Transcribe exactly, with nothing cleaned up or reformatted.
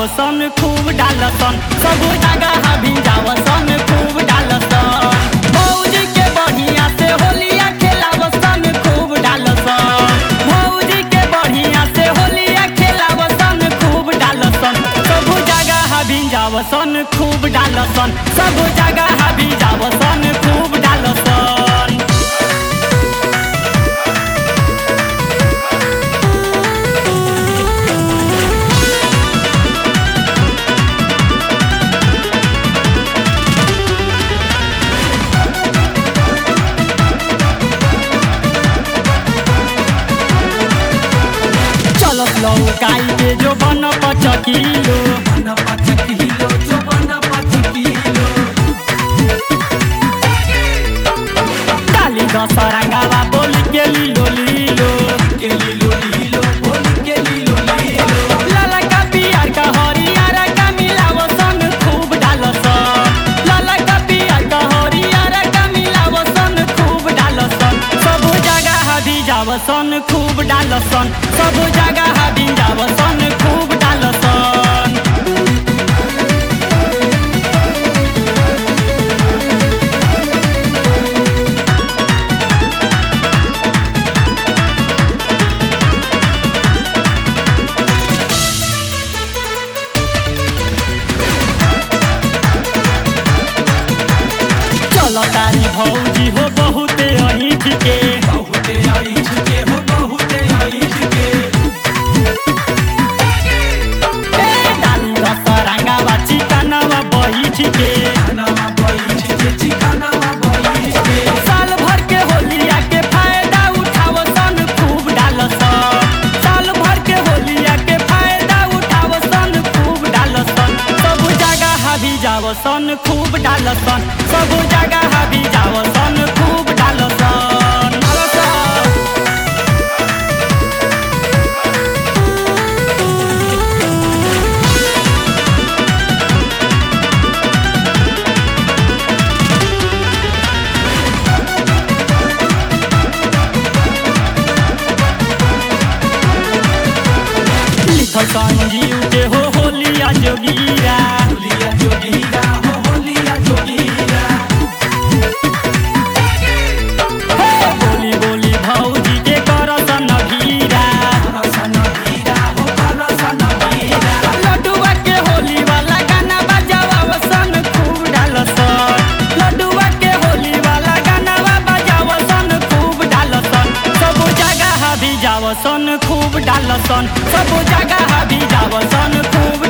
भिजावसन खूब डालसन सब जगह भिजावसन खूब डालसन भौजी के बढ़िया से होलिया खेलावसन खूब डालसन भौजी के बढ़िया से होलिया खेलावसन खूब डालसन सब जगह भिजावसन खूब डालसन सब जगह भिजावसन खूब डालसन। लौकाई के जो बन पच किलो बन पच किलो जो बन पच किलो डाली दस रंगावा बोल के लीलो लीलो के लीलो लीलो बोल के लीलो लीलो लाला का पियर का हरियर का मिलावसन खूब डालसन लाला का पियर का हरियर का मिलावसन खूब डालसन सब जगह भिजावसन खूब डालसन सब जगह भिजावसन खूब डालसन। चलो तारी भौजी हो बहुते अहिठ के बहुते अहिठ के हो बहुते अहिठ के डाली दस रंगावा चिकनवा बैठ के साल भर के होलिया के फायदा उठावसन खूब डालसन साल भर के होलिया के फायदा उठावसन खूब डालसन सब जगह भिजावसन खूब डालसन सब जगह भिजावसन खूब डालसन। संजीव के हो होलिया जोगीरा होलिया जोगीरा हो होलिया जोगीरा बोली बोली भौजी के करसन भीरा करसन भीरा हो करसन भीरा लड्डुआ के होली वाला गाना बजावसन खूब डालसन लड्डुआ के होली वाला गाना बजावसन खूब डालसन सब जगह भिजावसन खूब डालसन सब जगह भिजावसन खूब